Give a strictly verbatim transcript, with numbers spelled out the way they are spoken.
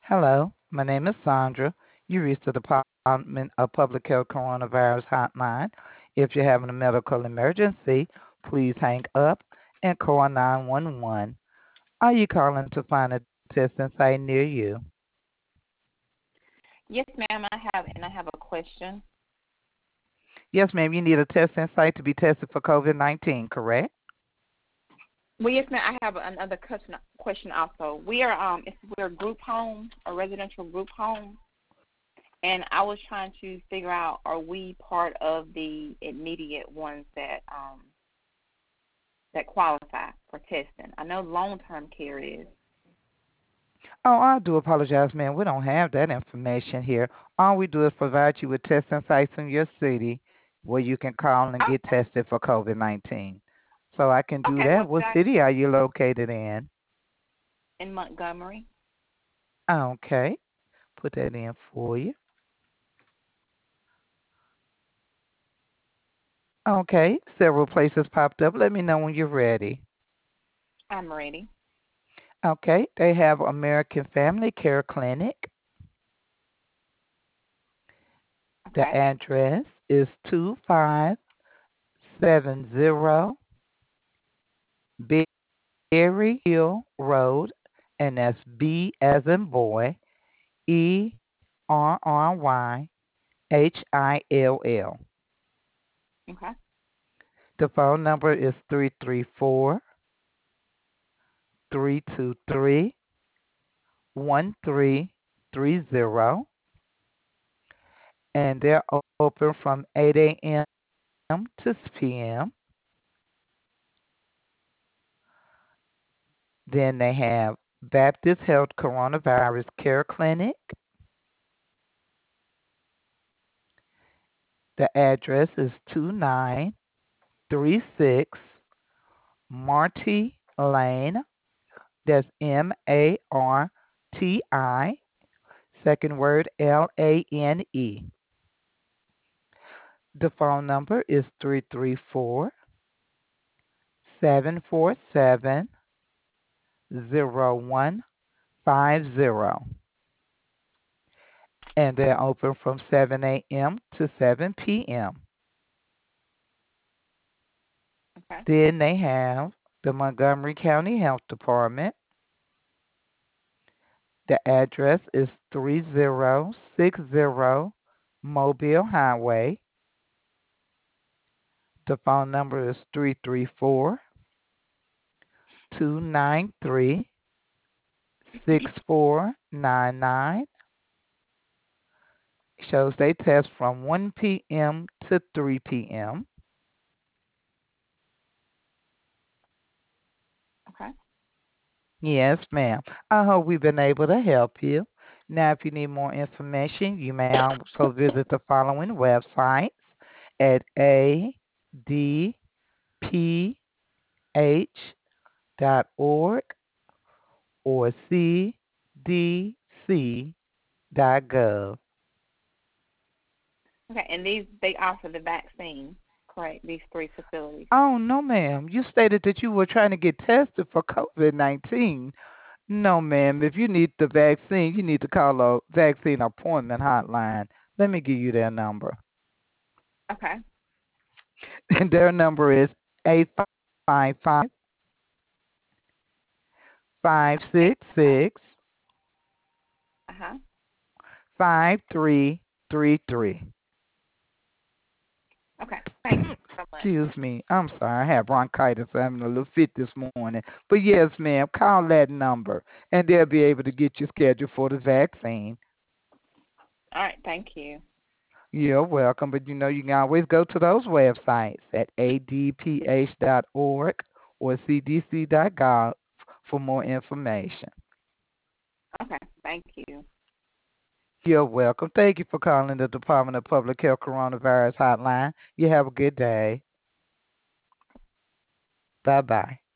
Hello, my name is Sandra. You reached the Department of Public Health Coronavirus Hotline. If you're having a medical emergency, please hang up and call nine one one. Are you calling to find a testing site near you? Yes, ma'am, I have, and I have a question. Yes, ma'am, you need a testing site to be tested for COVID nineteen, correct? Well, yes, ma'am, I have another question question also. We are um, it's, we're a group home, a residential group home, and I was trying to figure out, are we part of the immediate ones that um that qualify for testing? I know long term care is. Oh, I do apologize, ma'am. We don't have that information here. All we do is provide you with testing sites in your city where you can call and get Okay, tested for COVID nineteen. So I can do okay, that. well, What should I city are you located in? in Montgomery? Okay, put that in for you. Okay, several places popped up. Let me know when you're ready. I'm ready. Okay, they have American Family Care Clinic. The Okay, address is two five seven zero Berry Hill Road, and that's B as in boy, E R R Y H I L L. okay, The phone number is three three four, three two three, one three three zero, and they're open from eight a m to six p m. Then they have Baptist Health Coronavirus Care Clinic. The address is two nine three six Marty Lane. That's M A R T I, second word L A N E. The phone number is three three four, seven four seven, zero one five zero. And they're open from seven a m to seven p m. okay, Then they have the Montgomery County Health Department. The address is three zero six zero Mobile Highway. The phone number is three three four, two nine three, six four nine nine. Shows they test from one p m to three p m. okay. Yes, ma'am. I hope we've been able to help you. Now, if you need more information, you may also visit the following websites at a d p h dot org or c d c dot gov. Okay, and these they offer the vaccine, correct? These three facilities. Oh, no, ma'am. You stated that you were trying to get tested for COVID nineteen. No, ma'am. If you need the vaccine, you need to call a vaccine appointment hotline. Let me give you their number. Okay. And their number is eight five five, five Eight six five. six, Uh huh. five three three three. Okay. Thank you so much. Excuse me. I'm sorry. I have bronchitis. I'm having a little fit this morning. But yes, ma'am, call that number and they'll be able to get you scheduled for the vaccine. All right. Thank you. You're welcome. But you know, you can always go to those websites at a d p h dot org or c d c dot gov for more information. Okay. Thank you. You're welcome. Thank you for calling the Department of Public Health Coronavirus Hotline. You have a good day. Bye bye.